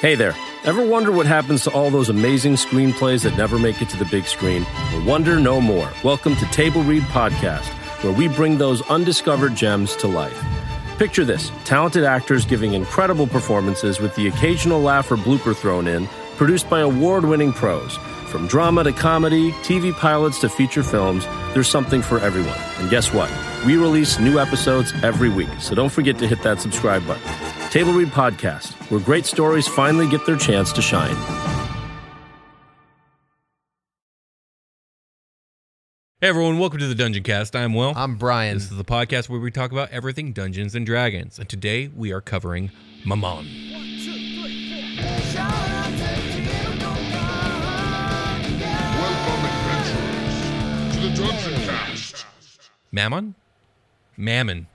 Hey there. Ever wonder what happens to all those amazing screenplays that never make it to the big screen? Well, wonder no more. Welcome to Table Read Podcast, where we bring those undiscovered gems to life. Picture this, talented actors giving incredible performances with the occasional laugh or blooper thrown in, produced by award-winning pros. From drama to comedy, TV pilots to feature films, there's something for everyone. And guess what? We release new episodes every week, so don't forget to hit that subscribe button. Table Read Podcast, where great stories finally get their chance to shine. Hey everyone, welcome to the Dungeon Cast. I'm Will. I'm Brian. This is the podcast where we talk about everything Dungeons and Dragons, and today we are covering Mammon. Welcome, adventurers, to the Dungeon Cast. Mammon? Mammon.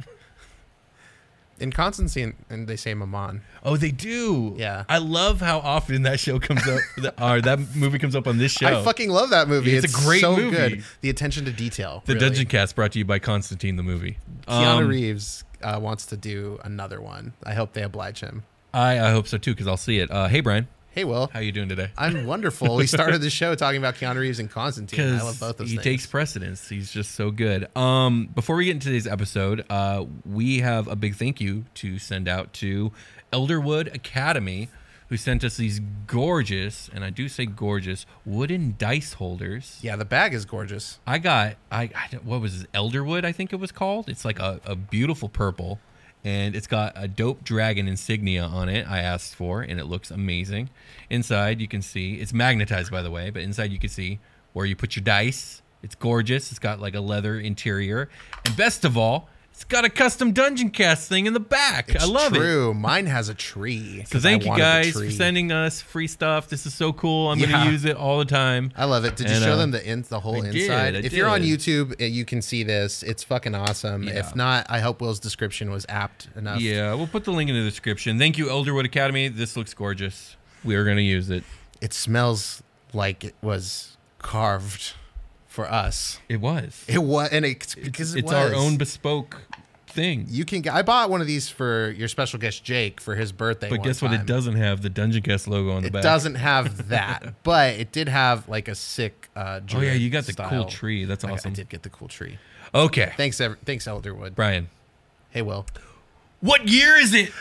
In Constantine, and they say Mammon. Oh, they do. Yeah. I love how often that show comes up, or that movie comes up on this show. I fucking love that movie. It's a great so movie. Good. The attention to detail. The really. Dungeon Cast brought to you by Constantine the movie. Keanu Reeves wants to do another one. I hope they oblige him. I hope so too, because I'll see it. Hey Brian, Hey, Will. how you doing today? I'm wonderful. We started the show talking about Keanu Reeves and Constantine. I love both those he things. takes precedence. He's just so good. Before we get into today's episode, we have a big thank you to send out to Elderwood Academy, who sent us these gorgeous, and I do say gorgeous, wooden dice holders. Yeah, the bag is gorgeous. I got, what was it, Elderwood, I think it was called. It's like a beautiful purple, and it's got a dope dragon insignia on it I asked for, and it looks amazing. Inside, you can see, it's magnetized, by the way, but inside you can see where you put your dice. It's gorgeous. It's got like a leather interior. And best of all, it's got a custom Dungeon Cast thing in the back. I love it. True. Mine has a tree. So thank you guys for sending us free stuff. This is so cool. I'm going to use it all the time. I love it. Did you show them the whole inside? I If you're on did. YouTube, you can see this. It's fucking awesome. Yeah. If not, I hope Will's description was apt enough. Yeah, we'll put the link in the description. Thank you, Elderwood Academy. This looks gorgeous. We are going to use it. It smells like it was carved for us. It was. It was, and because It's our own bespoke thing. You can. I bought one of these for your special guest Jake for his birthday. But guess what? It doesn't have the Dungeon Cast logo on the back. It doesn't have that, but it did have like a sick. Oh yeah, you got the style. cool tree. That's awesome. I did get the cool tree. Okay, Thanks, Elderwood. Brian. Hey, Will. What year is it?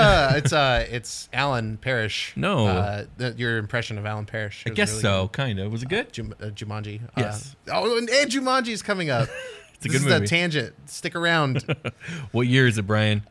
It's Alan Parrish. No. Your impression of Alan Parrish. I guess so. Kind of. Was it good? Jumanji. Yes. And Jumanji is coming up. It's a This good is movie. a tangent. Stick around. What year is it, Brian?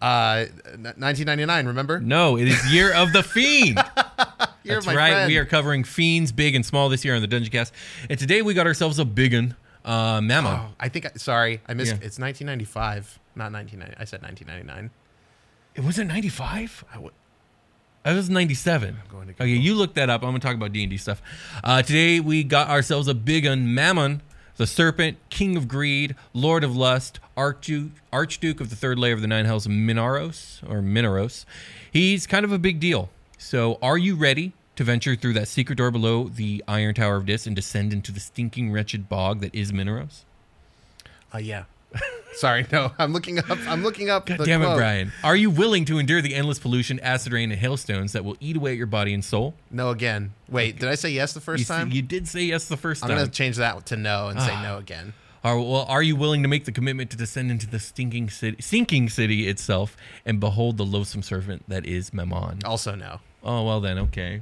1999. Remember? No, it is Year of the Fiend. Year That's of my right. friend. We are covering fiends, big and small, this year on the Dungeon Cast. And today we got ourselves a big one, Mammon. Oh, I think. Sorry, I missed. Yeah. It's 1995, not 1990. I said 1999. It was it 95? I would. I was 97. going to Okay, Google. you look that up. I'm going to talk about D&D stuff. Today we got ourselves a big one, Mammon, the Serpent, King of Greed, Lord of Lust, Archduke of the Third Layer of the Nine Hells, Minoros. He's kind of a big deal. So are you ready to venture through that secret door below the Iron Tower of Dis and descend into the stinking, wretched bog that is Minoros? Yeah. Sorry, no. I'm looking up. God the damn it, quote. Brian. Are you willing to endure the endless pollution, acid rain, and hailstones that will eat away at your body and soul? No again. Wait, did I say yes the first time? You did say yes the first I'm time. gonna change that to no and say no again. Are you willing to make the commitment to descend into the sinking city itself and behold the loathsome serpent that is Mammon? Also no. Oh, well then, okay.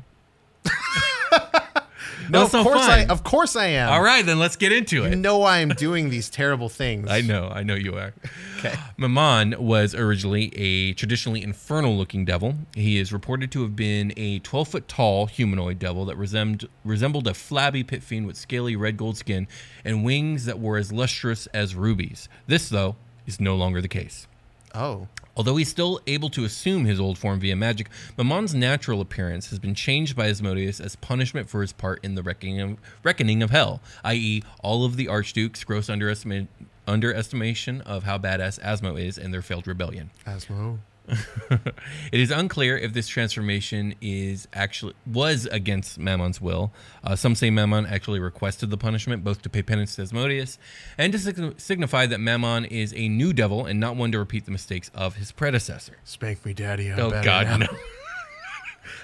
No, That's so of fun. course I am. All right, then let's get into You it. know I am doing these terrible things. I know you are. Okay. Mammon was originally a traditionally infernal-looking devil. He is reported to have been a 12-foot tall humanoid devil that resembled a flabby pit fiend with scaly red gold skin and wings that were as lustrous as rubies. This, though, is no longer the case. Oh. Although he's still able to assume his old form via magic, Mammon's natural appearance has been changed by Asmodeus as punishment for his part in the reckoning of hell, i.e., all of the Archduke's gross underestimation of how badass Asmo is in their failed rebellion. Asmo. It is unclear if this transformation was against Mammon's will. Some say Mammon actually requested the punishment, both to pay penance to Asmodeus and to signify that Mammon is a new devil and not one to repeat the mistakes of his predecessor. Spank me, daddy. I'm Oh better God, now. no!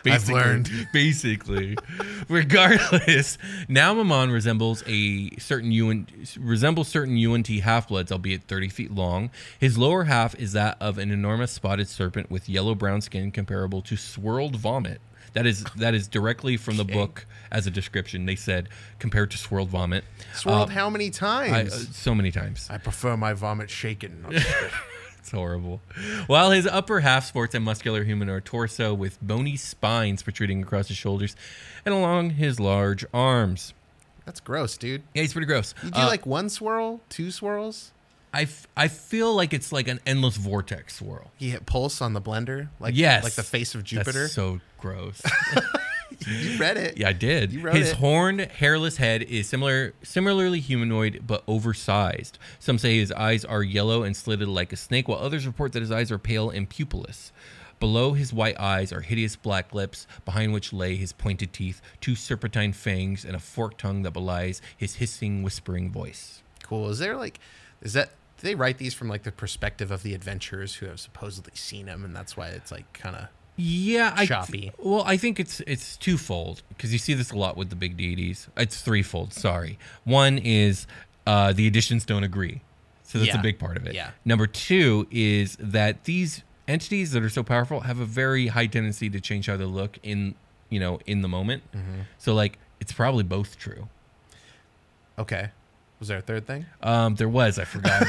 Basically, learned. Basically. Regardless, now Mammon resembles certain UNT half-bloods, albeit 30 feet long. His lower half is that of an enormous spotted serpent with yellow-brown skin comparable to swirled vomit. That is directly from the book as a description. They said, compared to swirled vomit. Swirled how many times? So many times. I prefer my vomit shaken. It's horrible. While his upper half sports a muscular humanoid torso with bony spines protruding across his shoulders and along his large arms. That's gross, dude. Yeah, he's pretty gross. You do like one swirl, two swirls? I feel like it's like an endless vortex swirl. He hit pulse on the blender? Like, Yes. Like the face of Jupiter? That's so gross. You read it. Yeah, I did. You wrote His it. horned, hairless head is similarly humanoid but oversized. Some say his eyes are yellow and slitted like a snake, while others report that his eyes are pale and pupilless. Below his white eyes are hideous black lips, behind which lay his pointed teeth, 2 serpentine fangs, and a forked tongue that belies his hissing, whispering voice. Cool. Do they write these from like the perspective of the adventurers who have supposedly seen him, and that's why it's like kind of Yeah, choppy? I think it's twofold, because you see this a lot with the big deities. It's threefold. Sorry. One is the editions don't agree, so that's a big part of it. Yeah. Number 2 is that these entities that are so powerful have a very high tendency to change how they look in the moment. Mm-hmm. So like it's probably both true. Okay. Was there a third thing? There was, I forgot.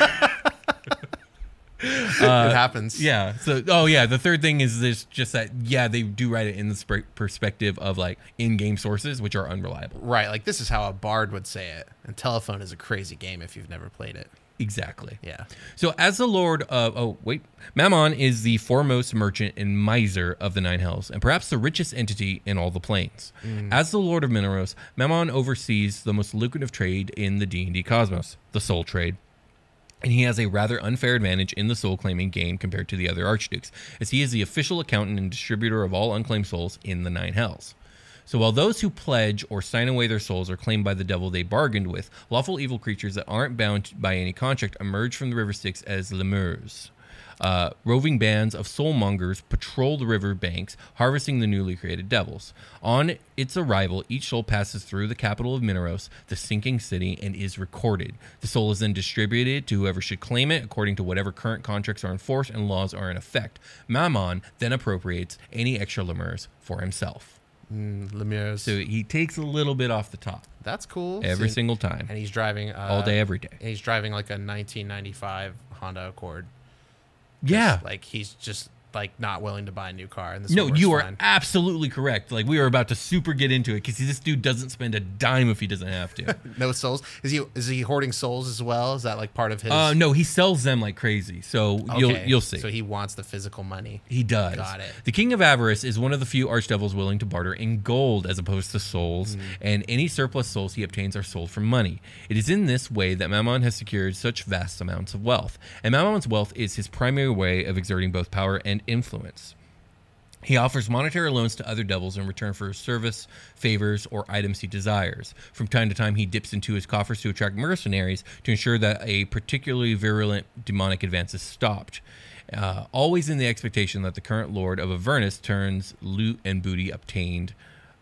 It happens. Yeah. So, the third thing is this: just that, they do write it in the perspective of like in-game sources, which are unreliable. Right. Like this is how a bard would say it. And Telephone is a crazy game if you've never played it. Exactly. Yeah. So, as the Lord of Mammon is the foremost merchant and miser of the Nine Hells, and perhaps the richest entity in all the planes. As the Lord of Mineros, Mammon oversees the most lucrative trade in the D&D cosmos, the soul trade. And he has a rather unfair advantage in the soul claiming game compared to the other archdukes, as he is the official accountant and distributor of all unclaimed souls in the Nine Hells. So while those who pledge or sign away their souls are claimed by the devil they bargained with, lawful evil creatures that aren't bound by any contract emerge from the river Styx as lemurs. Roving bands of soulmongers patrol the river banks, harvesting the newly created devils. On its arrival, each soul passes through the capital of Mineros, the sinking city, and is recorded. The soul is then distributed to whoever should claim it, according to whatever current contracts are in force and laws are in effect. Mammon then appropriates any extra lemurs for himself. Lemurs. So he takes a little bit off the top That's cool. every single time, And he's driving all day, every day. And he's driving like a 1995 Honda Accord. Yeah. Like he's just like not willing to buy a new car. And this No, one works you are fine. absolutely correct. Like we are about to super get into it because this dude doesn't spend a dime if he doesn't have to. No souls. Is he hoarding souls as well? Is that like part of his? No, he sells them like crazy. So Okay. you'll see. So he wants the physical money. He does. Got it. The King of Avarice is one of the few archdevils willing to barter in gold as opposed to souls, and any surplus souls he obtains are sold for money. It is in this way that Mammon has secured such vast amounts of wealth, and Mammon's wealth is his primary way of exerting both power and influence. He offers monetary loans to other devils in return for service, favors, or items he desires. From time to time, he dips into his coffers to attract mercenaries to ensure that a particularly virulent demonic advance is stopped. Always in the expectation that the current Lord of Avernus turns loot and booty obtained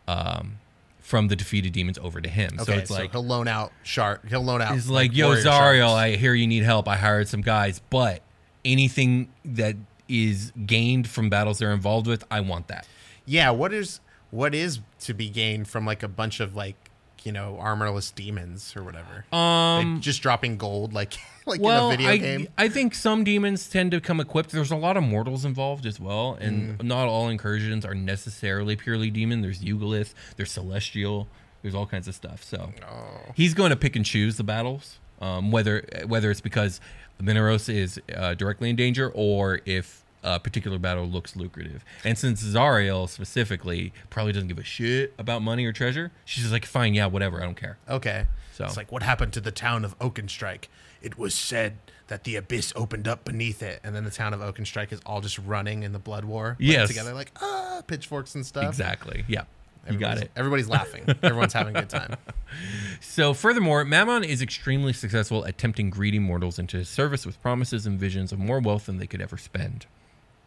from the defeated demons over to him. Okay, So it's like he'll loan out shark. He'll loan out. he's like, "Yo, warrior Zariel, sharks. I hear you need help. I hired some guys, but anything that is gained from battles they're involved with, I want that." Yeah. What is to be gained from like a bunch of like armorless demons or whatever? Like, just dropping gold like in a video game. I think some demons tend to come equipped. There's a lot of mortals involved as well, and not all incursions are necessarily purely demon. There's Eugolith, there's Celestial, there's all kinds of stuff. So he's going to pick and choose the battles, whether it's because Mineros is directly in danger or if a particular battle looks lucrative. And since Zariel specifically probably doesn't give a shit about money or treasure, she's just like, fine, yeah, whatever, I don't care. Okay. So- It's like, what happened to the town of Oakenstrike? It was said that the abyss opened up beneath it, and then the town of Oakenstrike is all just running in the blood war. Yes. Together, like, pitchforks and stuff. Exactly. Yeah. You got it. Everybody's laughing. Everyone's having a good time. So, furthermore, Mammon is extremely successful at tempting greedy mortals into his service with promises and visions of more wealth than they could ever spend.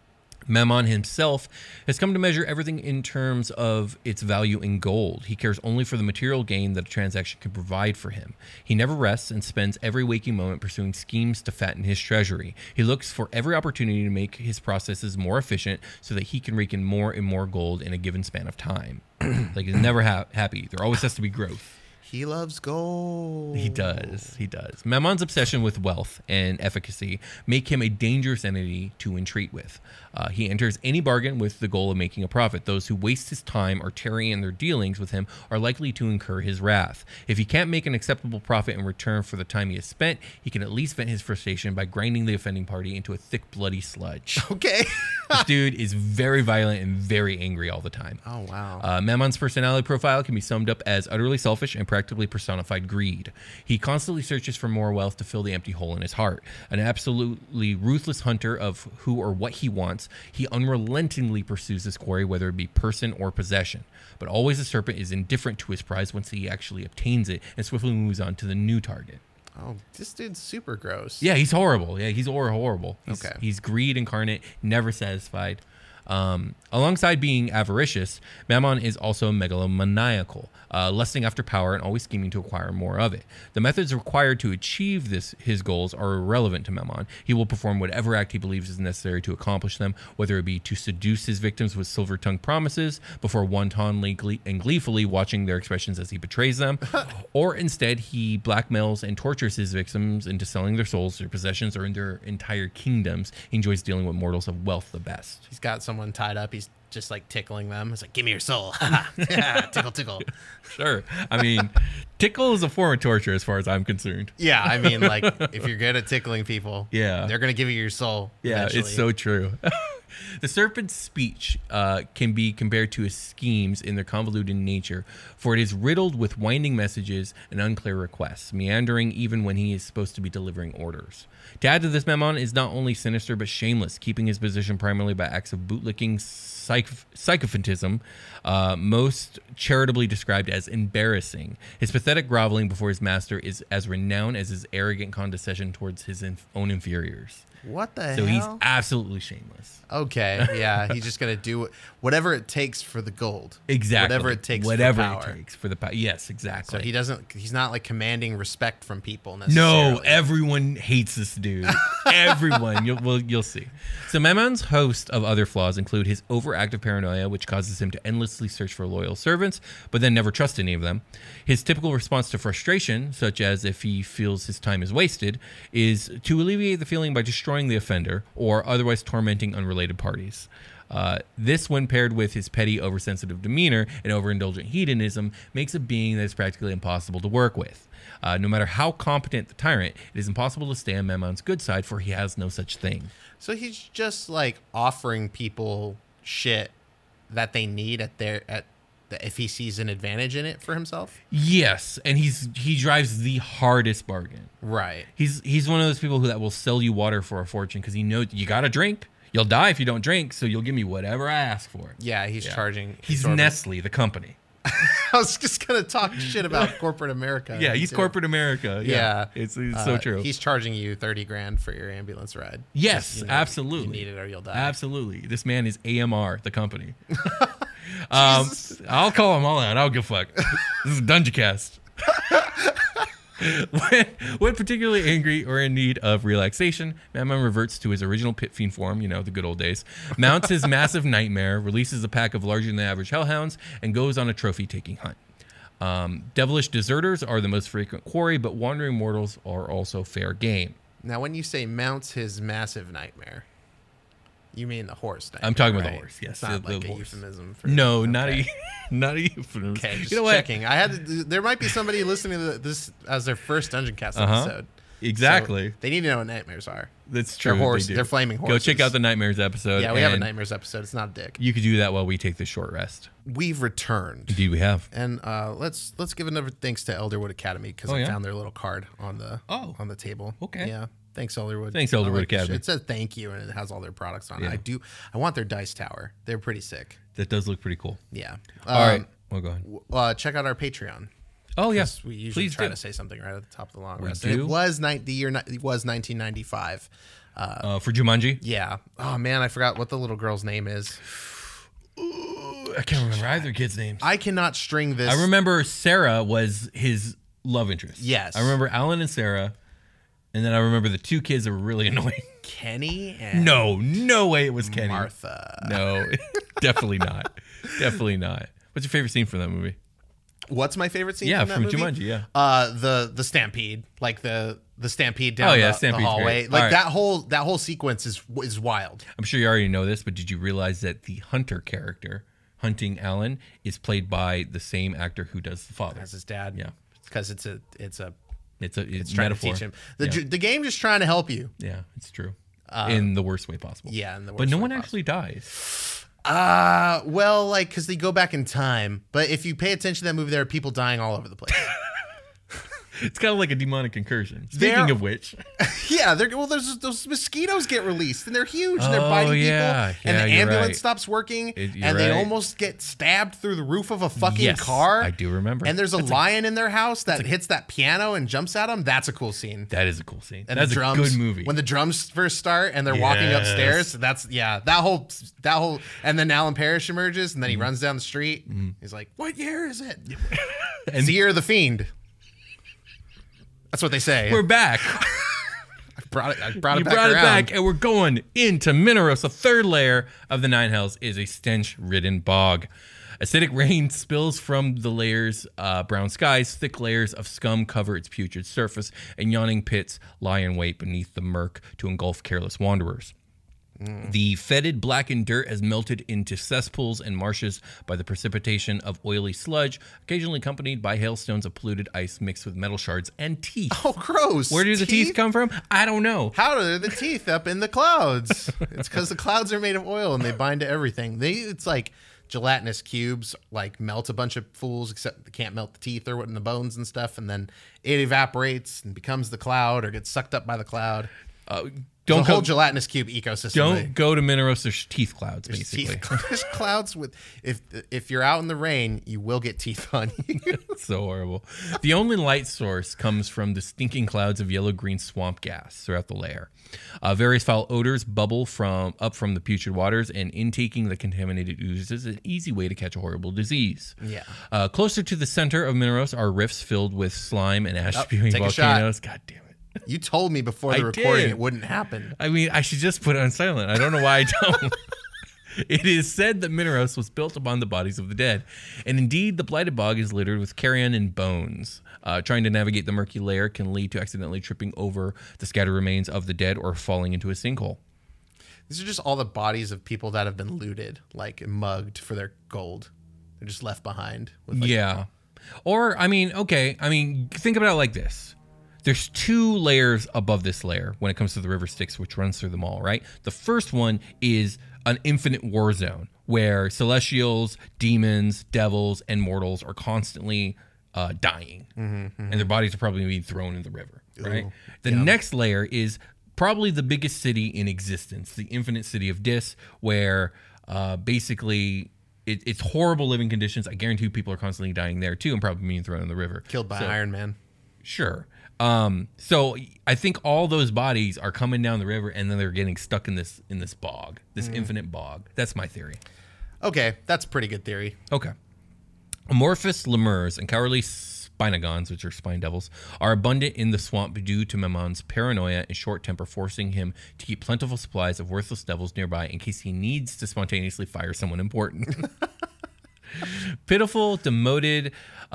Mammon himself has come to measure everything in terms of its value in gold. He cares only for the material gain that a transaction can provide for him. He never rests and spends every waking moment pursuing schemes to fatten his treasury. He looks for every opportunity to make his processes more efficient so that he can rake in more and more gold in a given span of time. Like, he's never happy. There always has to be growth. He loves gold. He does. He does. Mammon's obsession with wealth and efficacy make him a dangerous entity to entreat with. He enters any bargain with the goal of making a profit. Those who waste his time or tarry in their dealings with him are likely to incur his wrath. If he can't make an acceptable profit in return for the time he has spent, he can at least vent his frustration by grinding the offending party into a thick, bloody sludge. Okay. This dude is very violent and very angry all the time. Oh, wow. Mammon's personality profile can be summed up as utterly selfish and practically personified greed. He constantly searches for more wealth to fill the empty hole in his heart. An absolutely ruthless hunter of who or what he wants, he unrelentingly pursues his quarry, whether it be person or possession. But always the serpent is indifferent to his prize once he actually obtains it and swiftly moves on to the new target. Oh, this dude's super gross. Yeah, he's horrible. Yeah, he's horrible. Okay. He's greed incarnate, never satisfied. Alongside being avaricious, Mammon is also megalomaniacal, lusting after power and always scheming to acquire more of it. The methods required to achieve his goals are irrelevant to Mammon. He will perform whatever act he believes is necessary to accomplish them, whether it be to seduce his victims with silver-tongued promises before wantonly and gleefully watching their expressions as he betrays them, or instead he blackmails and tortures his victims into selling their souls, their possessions, or in their entire kingdoms. He enjoys dealing with mortals of wealth the best. He's got someone tied up. He's just like tickling them. It's like, give me your soul. Tickle, tickle. Sure. I mean, tickle is a form of torture as far as I'm concerned. Yeah, I mean, like, if you're good at tickling people, Yeah. they're going to give you your soul. Yeah, eventually. it's so true. The serpent's speech can be compared to his schemes in their convoluted nature, for it is riddled with winding messages and unclear requests, meandering even when he is supposed to be delivering orders. To add to this, Mammon is not only sinister but shameless, keeping his position primarily by acts of bootlicking sycophantism, most charitably described as embarrassing. His pathetic groveling before his master is as renowned as his arrogant condescension towards his own inferiors. What the hell? So he's absolutely shameless. Okay, yeah, he's just gonna do whatever it takes for the gold. Exactly. Whatever it takes. Whatever for power. it takes for the power. Yes, exactly. So he's not like commanding respect from people necessarily. No, everyone hates this dude. Everyone. You'll see. So Mammon's host of other flaws include his overactive paranoia, which causes him to endlessly search for loyal servants, but then never trust any of them. His typical response to frustration, such as if he feels his time is wasted, is to alleviate the feeling by destroying the offender or otherwise tormenting unrelated parties. This, when paired with his petty, oversensitive demeanor and overindulgent hedonism, makes a being that is practically impossible to work with. No matter how competent the tyrant, it is impossible to stay on Mammon's good side, for he has no such thing. So he's just like offering people shit that they need if he sees an advantage in it for himself. Yes, and he drives the hardest bargain. Right. He's one of those people that will sell you water for a fortune because he knows you got to drink. You'll die if you don't drink, so you'll give me whatever I ask for. Yeah, he's charging. He's Nestle, the company. I was just gonna talk shit about corporate America. Yeah, he's corporate America. Yeah, it's so true. He's charging you $30,000 for your ambulance ride. Yes, absolutely. You need it or you'll die. Absolutely. This man is AMR, the company. I'll call them all out. I don't give a fuck. This is Dungeon Cast. When particularly angry or in need of relaxation, Mammon reverts to his original pit fiend form, the good old days, mounts his massive nightmare, releases a pack of larger than average hellhounds, and goes on a trophy-taking hunt. Devilish deserters are the most frequent quarry, but wandering mortals are also fair game. Now, when you say mounts his massive nightmare, you mean the horse nightmare, I'm talking about right? the horse, yes. It's not like a horse. euphemism for No, okay. not a euphemism. Okay, just you know what? checking. There might be somebody listening to this as their first Dungeon Cast episode. Exactly. So they need to know what nightmares are. That's true. They're flaming horses. Go check out the Nightmares episode. Yeah, we have a Nightmares episode. It's not a dick. You could do that while we take this short rest. We've returned. Indeed, we have. And let's give another thanks to Elderwood Academy because I found their little card on the table. Okay. Yeah. Thanks, Elderwood. Thanks, Elderwood Academy. It says thank you, and it has all their products on it. I want their dice tower. They're pretty sick. That does look pretty cool. Yeah. All right. Well, go ahead. Check out our Patreon. Oh, yes. We usually Please try do. to say something right at the top of the long We rest. do. It was 1995. For Jumanji? Yeah. Oh man, I forgot what the little girl's name is. I can't remember either kids' names. I cannot string this. I remember Sarah was his love interest. Yes. I remember Alan and Sarah, and then I remember the two kids that were really annoying. Kenny and No way it was Kenny. Martha. No, definitely not. Definitely not. What's your favorite scene from that movie? What's my favorite scene? Yeah, from that movie? Jumanji. Yeah. The stampede, like the stampede down the Stampede's hallway. great. Like All right. that whole sequence is wild. I'm sure you already know this, but did you realize that the Hunter character, Hunting Alan, is played by the same actor who does the father? As his dad. Yeah. Because it's trying trying to teach him. The game just trying to help you. Yeah, it's true. In the worst way possible. Yeah, in the worst but no way one possible. actually dies. Well, like, because they go back in time. But if you pay attention to that movie, there are people dying all over the place. It's kind of like a demonic incursion. Speaking of which, yeah, those mosquitoes get released and they're huge and they're biting people. And the you're ambulance right. stops working You're and they right. almost get stabbed through the roof of a fucking Yes, car. I do remember. And there's a lion in their house that hits that piano and jumps at them. That's a cool scene. that is a cool scene. And That's the drums, a good movie. When the drums first start and they're walking Yes. upstairs, that whole, and then Alan Parrish emerges and then he runs down the street. He's like, "What year is it?" It's the year of the Fiend. That's what they say. We're back. I brought it You back brought it around. back, and we're going into Mineros. The third layer of the Nine Hells is a stench-ridden bog. Acidic rain spills from the layers, brown skies, thick layers of scum cover its putrid surface, and yawning pits lie in wait beneath the murk to engulf careless wanderers. The fetid, blackened dirt has melted into cesspools and marshes by the precipitation of oily sludge, occasionally accompanied by hailstones of polluted ice mixed with metal shards and teeth. Oh, gross. Where do the teeth come from? I don't know. How are the teeth up in the clouds? It's because the clouds are made of oil and they bind to everything. It's like gelatinous cubes, like melt a bunch of fools, except they can't melt the teeth or what in the bones and stuff, and then it evaporates and becomes the cloud or gets sucked up by the cloud. Don't the whole go, gelatinous cube ecosystem. don't go to Mineros. There's teeth clouds, There's basically. There's clouds with if you're out in the rain, you will get teeth on you. So horrible. The only light source comes from the stinking clouds of yellow-green swamp gas throughout the layer. Various foul odors bubble up from the putrid waters, and intaking the contaminated oozes is an easy way to catch a horrible disease. Yeah. Closer to the center of Mineros are rifts filled with slime and ash-spewing take a volcanoes. God damn it. You told me before the I recording did. it wouldn't happen. I mean, I should just put it on silent. I don't know why I don't. It is said that Mineros was built upon the bodies of the dead. And indeed, the blighted bog is littered with carrion and bones. Trying to navigate the murky layer can lead to accidentally tripping over the scattered remains of the dead or falling into a sinkhole. These are just all the bodies of people that have been looted, like mugged for their gold. They're just left behind. With Yeah. Or, think about it like this. There's two layers above this layer when it comes to the river Styx, which runs through them all, right? The first one is an infinite war zone where celestials, demons, devils, and mortals are constantly dying. And their bodies are probably being thrown in the river, right? The next layer is probably the biggest city in existence, the infinite city of Dis, where basically it's horrible living conditions. I guarantee people are constantly dying there too and probably being thrown in the river. Killed by Iron Man. Sure. So I think all those bodies are coming down the river and then they're getting stuck in this bog, this infinite bog. That's my theory. Okay, that's a pretty good theory. Okay. Amorphous lemurs and cowardly spinagons, which are spine devils, are abundant in the swamp due to Memmon's paranoia and short temper, forcing him to keep plentiful supplies of worthless devils nearby in case he needs to spontaneously fire someone important. Pitiful, demoted,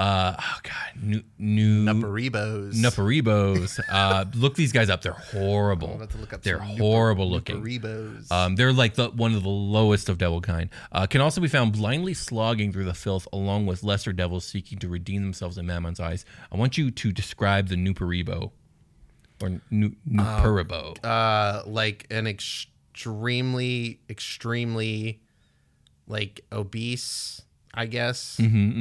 Nuparibos. Look these guys up. They're horrible. I'm about to look up They're some horrible looking. Nuparibos. They're like one of the lowest of devil kind. Can also be found blindly slogging through the filth along with lesser devils seeking to redeem themselves in Mammon's eyes. I want you to describe the Nuparibo or Nuparibo. Like an extremely like obese, I guess.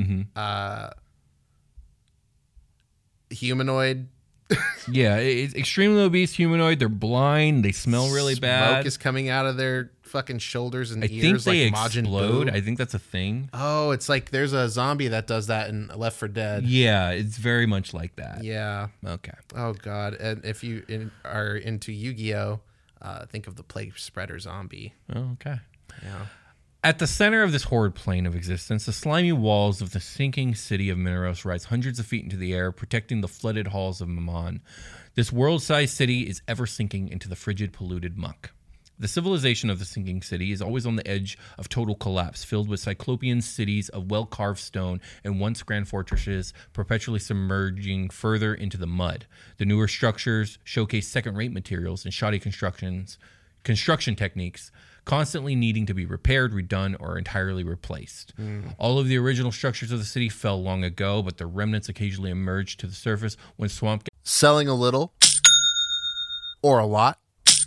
Humanoid. Yeah, it's extremely obese humanoid. They're blind. They smell really bad. Smoke is coming out of their fucking shoulders and I ears. think they like Majin explode. Buu. I think that's a thing. Oh, it's like there's a zombie that does that in Left 4 Dead. Yeah, it's very much like that. Yeah. Okay. Oh God. And if you are into Yu-Gi-Oh, think of the plague spreader zombie. Oh, okay. Yeah. At the center of this horrid plane of existence, the slimy walls of the sinking city of Mineros rise hundreds of feet into the air, protecting the flooded halls of Mammon. This world-sized city is ever sinking into the frigid, polluted muck. The civilization of the sinking city is always on the edge of total collapse, filled with cyclopean cities of well-carved stone and once grand fortresses perpetually submerging further into the mud. The newer structures showcase second-rate materials and shoddy construction techniques, constantly needing to be repaired, redone, or entirely replaced. All of the original structures of the city fell long ago, but the remnants occasionally emerge to the surface when swamp. Selling a little or a lot?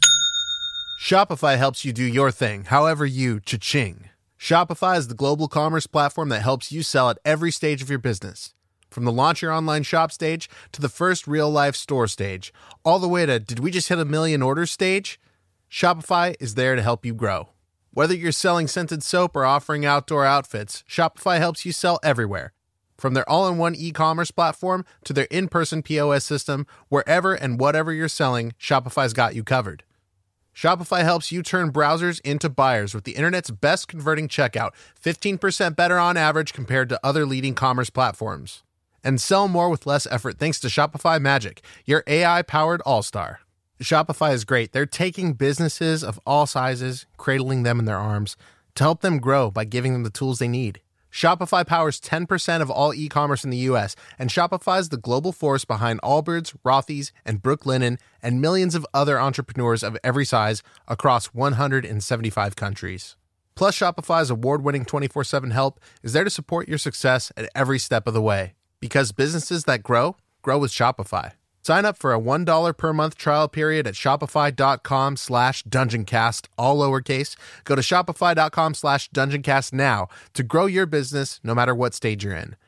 Shopify helps you do your thing, however you cha-ching. Shopify is the global commerce platform that helps you sell at every stage of your business. From the launch your online shop stage to the first real-life store stage, all the way to did we just hit 1 million orders stage? Shopify is there to help you grow. Whether you're selling scented soap or offering outdoor outfits, Shopify helps you sell everywhere. From their all-in-one e-commerce platform to their in-person POS system, wherever and whatever you're selling, Shopify's got you covered. Shopify helps you turn browsers into buyers with the internet's best converting checkout, 15% better on average compared to other leading commerce platforms. And sell more with less effort thanks to Shopify Magic, your AI-powered all-star. Shopify is great. They're taking businesses of all sizes, cradling them in their arms to help them grow by giving them the tools they need. Shopify powers 10% of all e-commerce in the U.S., and Shopify's the global force behind Allbirds, Rothy's, and Brooklinen, and millions of other entrepreneurs of every size across 175 countries. Plus, Shopify's award-winning 24/7 help is there to support your success at every step of the way. Because businesses that grow with Shopify. Sign up for a $1 per month trial period at shopify.com/dungeoncast, all lowercase. Go to shopify.com/dungeoncast now to grow your business no matter what stage you're in.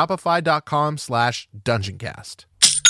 Shopify.com/dungeoncast.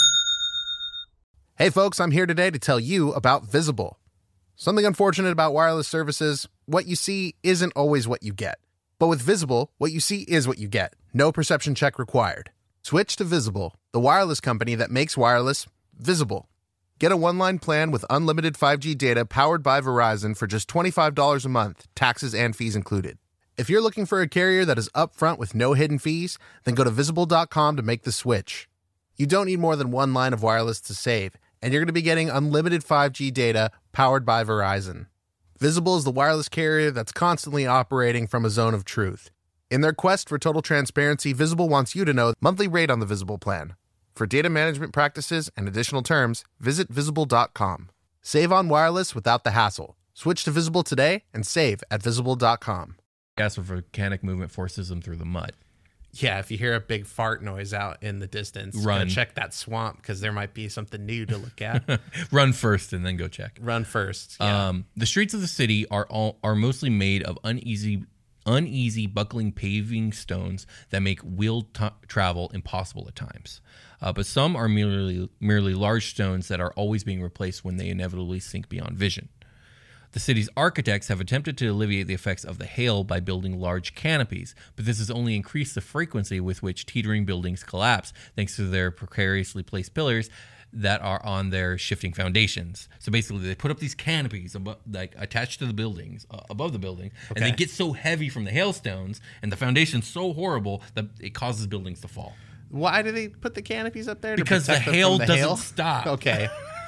Hey folks, I'm here today to tell you about Visible. Something unfortunate about wireless services, what you see isn't always what you get. But with Visible, what you see is what you get. No perception check required. Switch to Visible, the wireless company that makes wireless visible. Get a one-line plan with unlimited 5G data powered by Verizon for just $25 a month, taxes and fees included. If you're looking for a carrier that is upfront with no hidden fees, then go to Visible.com to make the switch. You don't need more than one line of wireless to save, and you're going to be getting unlimited 5G data powered by Verizon. Visible is the wireless carrier that's constantly operating from a zone of truth. In their quest for total transparency, Visible wants you to know the monthly rate on the Visible plan. For data management practices and additional terms, visit Visible.com. Save on wireless without the hassle. Switch to Visible today and save at Visible.com. Gas of volcanic movement forces them through the mud. Yeah, if you hear a big fart noise out in the distance, run. Go check that swamp because there might be something new to look at. Run first and then go check. Run first. Yeah. The streets of the city are mostly made of uneasy buckling paving stones that make wheeled travel impossible at times. But some are merely large stones that are always being replaced when they inevitably sink beyond vision. The city's architects have attempted to alleviate the effects of the hail by building large canopies, but this has only increased the frequency with which teetering buildings collapse thanks to their precariously placed pillars that are on their shifting foundations. So basically, they put up these canopies attached to the buildings, above the building, and they get so heavy from the hailstones, and the foundation's so horrible that it causes buildings to fall. Why do they put the canopies up there? Because the hail doesn't stop. Okay.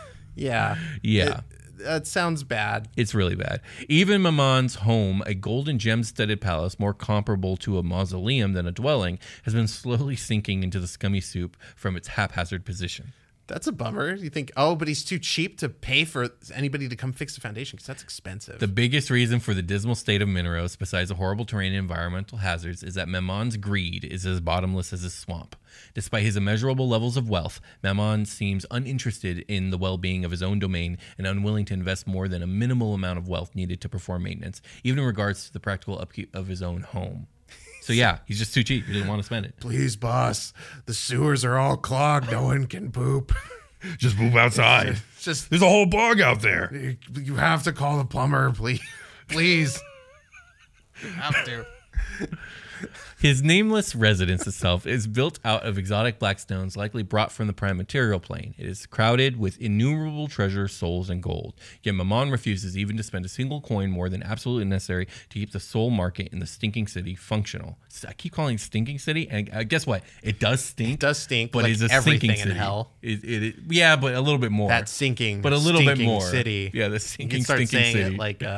Yeah. Yeah. That sounds bad. It's really bad. Even Mammon's home, a golden gem-studded palace more comparable to a mausoleum than a dwelling, has been slowly sinking into the scummy soup from its haphazard position. That's a bummer. You think, but he's too cheap to pay for anybody to come fix the foundation because that's expensive. The biggest reason for the dismal state of Mineros, besides the horrible terrain and environmental hazards, is that Mammon's greed is as bottomless as his swamp. Despite his immeasurable levels of wealth, Mammon seems uninterested in the well-being of his own domain and unwilling to invest more than a minimal amount of wealth needed to perform maintenance, even in regards to the practical upkeep of his own home. So yeah, he's just too cheap. He didn't want to spend it. Please, boss. The sewers are all clogged. No one can poop. Just poop outside. Just there's a whole bog out there. You have to call the plumber, please. Please. You have to. His nameless residence itself is built out of exotic black stones likely brought from the prime material plane. It is crowded with innumerable treasures, souls, and gold. Yet Mammon refuses even to spend a single coin more than absolutely necessary to keep the soul market in the stinking city functional. I keep calling it stinking city, and guess what? It does stink. It does stink, but like it's a everything sinking in city. hell. Yeah, but a little bit more. That sinking, but a little bit stinking more. city. Yeah, the You sinking, can start stinking saying city. it like,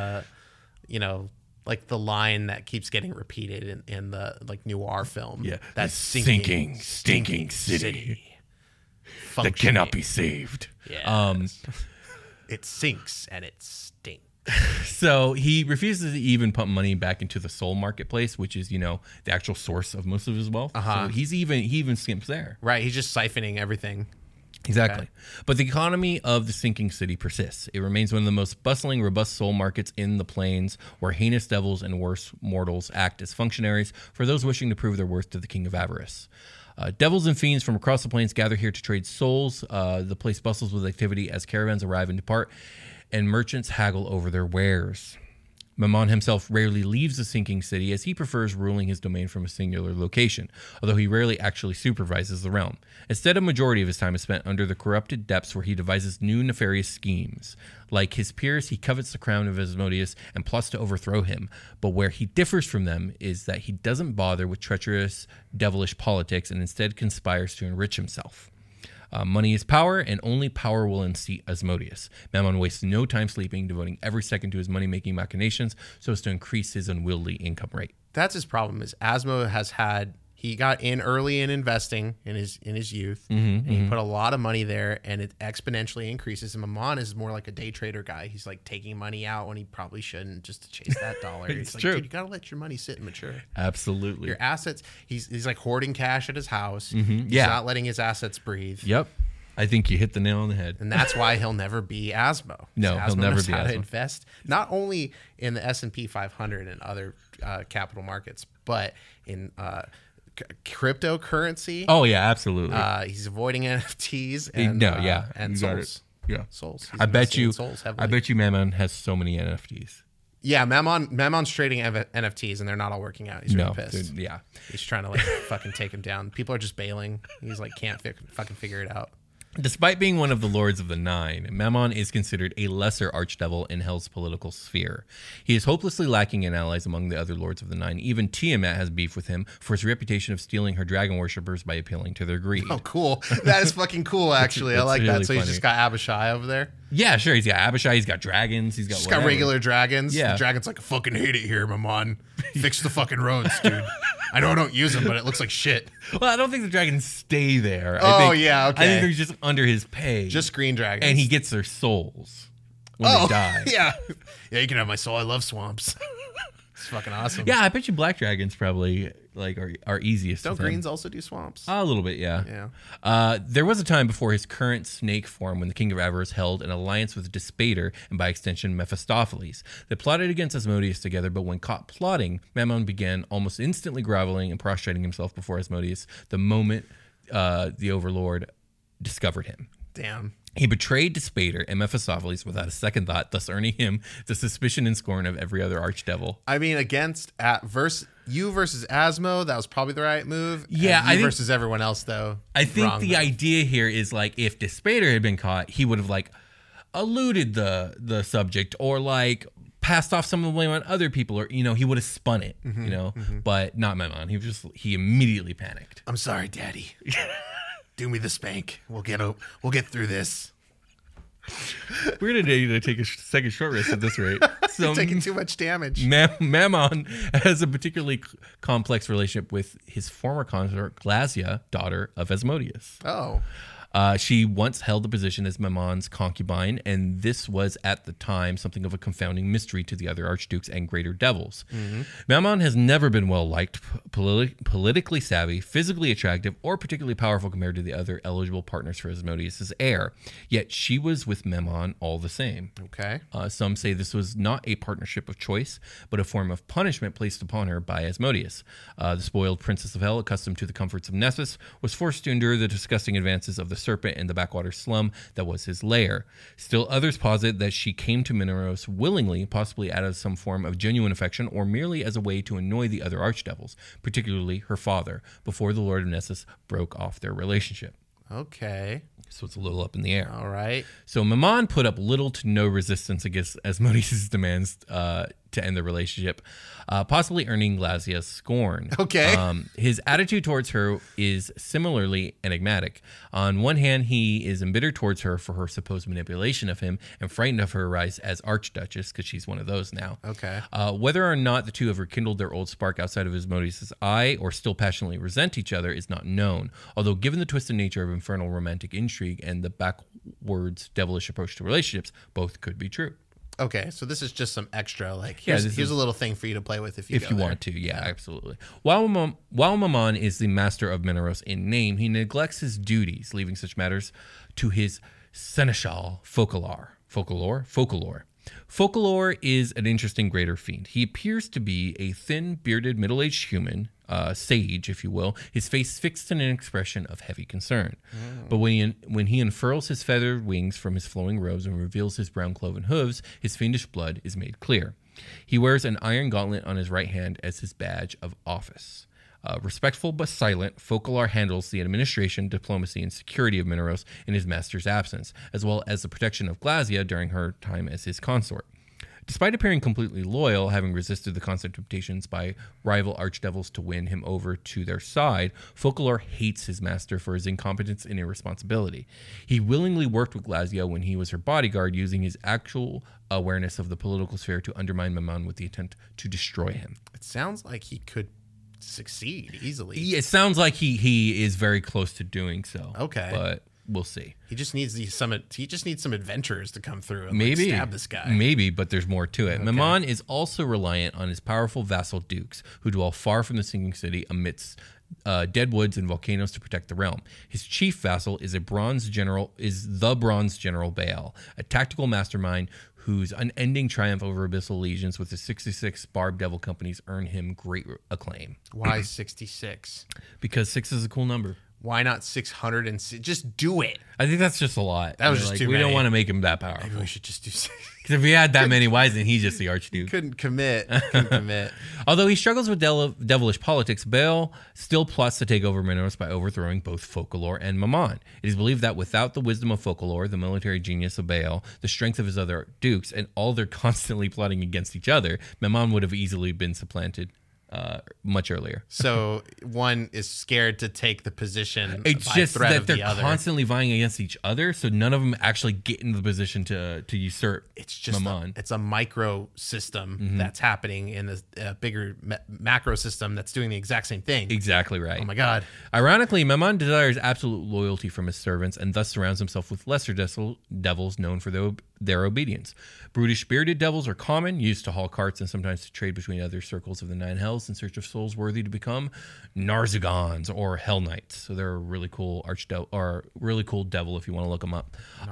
like the line that keeps getting repeated in the like noir film. Yeah, that sinking, stinking city that cannot be saved. Yeah. It sinks and it stinks. So he refuses to even pump money back into the soul marketplace, which is, the actual source of most of his wealth. So he even skimps there. Right. He's just siphoning everything. Exactly. Okay. But the economy of the sinking city persists. It remains one of the most bustling, robust soul markets in the plains, where heinous devils and worse mortals act as functionaries for those wishing to prove their worth to the king of avarice. Devils and fiends from across the plains gather here to trade souls. The place bustles with activity as caravans arrive and depart, and merchants haggle over their wares. Mammon himself rarely leaves the sinking city, as he prefers ruling his domain from a singular location, although he rarely actually supervises the realm. Instead, a majority of his time is spent under the corrupted depths, where he devises new nefarious schemes. Like his peers, he covets the crown of Asmodeus and plots to overthrow him, but where he differs from them is that he doesn't bother with treacherous, devilish politics and instead conspires to enrich himself. Money is power, and only power will unseat Asmodeus. Mammon wastes no time sleeping, devoting every second to his money-making machinations so as to increase his unwieldy income rate. That's his problem. Is Asmo he got in early in investing in his youth, and he put a lot of money there, and it exponentially increases. And Mammon is more like a day trader guy. He's like taking money out when he probably shouldn't, just to chase that dollar. It's like, true. Dude, you gotta let your money sit and mature. Absolutely. Your assets. He's like hoarding cash at his house. Mm-hmm. He's not letting his assets breathe. Yep. I think you hit the nail on the head. And that's why he'll never be Asmo. No, Asmo he'll never knows be how to Asmo. invest not only in the S&P 500 and other capital markets, but in cryptocurrency. Oh, yeah, absolutely. He's avoiding NFTs and and You got souls. it. Yeah. Souls. He's I bet investing you in souls heavily. I bet you Mammon has so many NFTs. Yeah, Mammon's trading NFTs and they're not all working out. He's really pissed. Yeah. He's trying to like fucking take him down. People are just bailing. He's like can't fucking figure it out. Despite being one of the Lords of the Nine, Mammon is considered a lesser archdevil in Hell's political sphere. He is hopelessly lacking in allies among the other Lords of the Nine. Even Tiamat has beef with him for his reputation of stealing her dragon worshippers by appealing to their greed. Oh, cool. That is fucking cool, actually. I like really that. So he's funny. just got Abishai over there. Yeah, sure. He's got Abishai. He's got dragons. He's got Just whatever. got regular dragons. Yeah. The dragon's like, I fucking hate it here, Mammon. Fix the fucking roads, dude. I know I don't use them, but it looks like shit. Well, I don't think the dragons stay there. Oh, yeah, I okay. think they're just under his pay. Just green dragons. and he gets their souls when they die. yeah. Yeah, you can have my soul. I love swamps. It's fucking awesome. Yeah, I bet you black dragons probably like are easiest. Don't with him. greens also do swamps? A little bit, yeah. Yeah. There was a time before his current snake form when the King of Avarice held an alliance with Despater and by extension Mephistopheles. They plotted against Asmodeus together, but when caught plotting, Mammon began almost instantly groveling and prostrating himself before Asmodeus the moment the Overlord discovered him. Damn. He betrayed Despater and Mephistopheles without a second thought, thus earning him the suspicion and scorn of every other archdevil. I mean, you versus Asmo, that was probably the right move. Yeah, and I you think- versus everyone else, though. I think wrong the move. idea here is like if Despater had been caught, he would have like eluded the subject or like passed off some of the blame on other people, or he would have spun it, but not Mammon. He immediately panicked. I'm sorry, Daddy. Do me the spank. We'll get through this. We're gonna take a second short rest at this rate. So Taking too much damage. Mammon has a particularly complex relationship with his former consort Glasia, daughter of Asmodeus. Oh. She once held the position as Mammon's concubine, and this was at the time something of a confounding mystery to the other archdukes and greater devils. Mammon has never been well liked, politically savvy, physically attractive, or particularly powerful compared to the other eligible partners for Asmodeus' heir. Yet she was with Mammon all the same. Okay. Some say this was not a partnership of choice, but a form of punishment placed upon her by Asmodeus. The spoiled princess of hell, accustomed to the comforts of Nessus, was forced to endure the disgusting advances of the serpent in the backwater slum that was his lair. Still others posit that she came to Mineros willingly, possibly out of some form of genuine affection or merely as a way to annoy the other archdevils, particularly her father, before the Lord of Nessus broke off their relationship. Okay. So it's a little up in the air. All right. So Mammon put up little to no resistance against Asmodeus' demands to end the relationship, possibly earning Glazia's scorn. Okay. His attitude towards her is similarly enigmatic. On one hand, he is embittered towards her for her supposed manipulation of him and frightened of her rise as Archduchess, because she's one of those now. Okay. Whether or not the two have rekindled their old spark outside of Asmodeus' eye or still passionately resent each other is not known, although given the twisted nature of infernal romantic intrigue and the backwards devilish approach to relationships, both could be true. Okay, so this is just some extra, like, Yeah, here's a little thing for you to play with if you want to. Yeah, absolutely. While Mammon is the master of Mineros in name, he neglects his duties, leaving such matters to his seneschal Focalor. Focalor is an interesting greater fiend. He appears to be a thin, bearded, middle-aged human, sage, if you will, his face fixed in an expression of heavy concern. But when he unfurls his feathered wings from his flowing robes and reveals his brown cloven hooves, his fiendish blood is made clear. He wears an iron gauntlet on his right hand as his badge of office. Respectful but silent, Focalor handles the administration, diplomacy, and security of Mineros in his master's absence, as well as the protection of Glazia during her time as his consort. Despite appearing completely loyal, having resisted the constant temptations by rival archdevils to win him over to their side, Focalor hates his master for his incompetence and irresponsibility. He willingly worked with Glazia when he was her bodyguard, using his actual awareness of the political sphere to undermine Mammon with the intent to destroy him. It sounds like he could succeed easily. It sounds like he is very close to doing so. Okay. But we'll see. He just needs some adventurers to come through and Maybe stab this guy. Maybe, but there's more to it. Okay. Mammon is also reliant on his powerful vassal dukes, who dwell far from the sinking city amidst dead woods and volcanoes to protect the realm. His chief vassal is the Bronze General Baal, a tactical mastermind whose unending triumph over abyssal legions with the 66 barbed devil companies earn him great acclaim. Why 66? Because 6 is a cool number. Why not 606? Just do it. I think that's just a lot. That was just too many. We don't want to make him that powerful. Maybe we should just do 6. Because if he had that many, why isn't he just the Archduke? Couldn't commit. Although he struggles with devilish politics, Baal still plots to take over Mineros by overthrowing both Focalor and Mammon. It is believed that without the wisdom of Focalor, the military genius of Baal, the strength of his other dukes, and all their constantly plotting against each other, Mammon would have easily been supplanted much earlier. So one is scared to take the position. It's by just threat that of they're the other. constantly vying against each other, so none of them actually get into the position to usurp. It's just Mammon. it's a micro system that's happening in a bigger macro system that's doing the exact same thing. Exactly right. Oh my god. Ironically, Mammon desires absolute loyalty from his servants and thus surrounds himself with lesser devils known for their obedience. Brutish bearded devils are common, used to haul carts and sometimes to trade between other circles of the Nine Hells in search of souls worthy to become Narzagons or Hell Knights. So they're a really cool really cool devil if you want to look them up.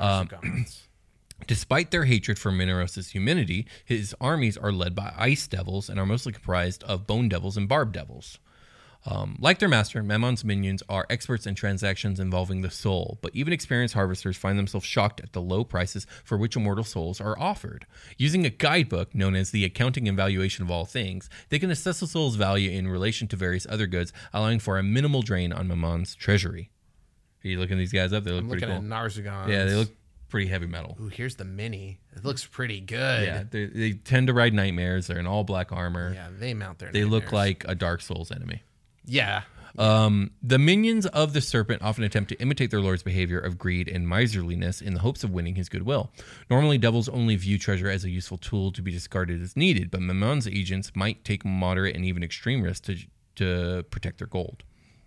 Despite their hatred for Mineros' humanity, his armies are led by ice devils and are mostly comprised of bone devils and barb devils. Like their master, Mammon's minions are experts in transactions involving the soul, but even experienced harvesters find themselves shocked at the low prices for which immortal souls are offered. Using a guidebook known as the Accounting and Valuation of All Things, they can assess a soul's value in relation to various other goods, allowing for a minimal drain on Mammon's treasury. Are you looking these guys up? They look pretty cool. I'm looking at Narzagons. Yeah, they look pretty heavy metal. Ooh, here's the mini. It looks pretty good. Yeah, they tend to ride nightmares. They're in all black armor. Yeah, they mount their They nightmares. look like a Dark Souls enemy. Yeah. The minions of the serpent often attempt to imitate their lord's behavior of greed and miserliness in the hopes of winning his goodwill. Normally, devils only view treasure as a useful tool to be discarded as needed, but Mammon's agents might take moderate and even extreme risks to protect their gold.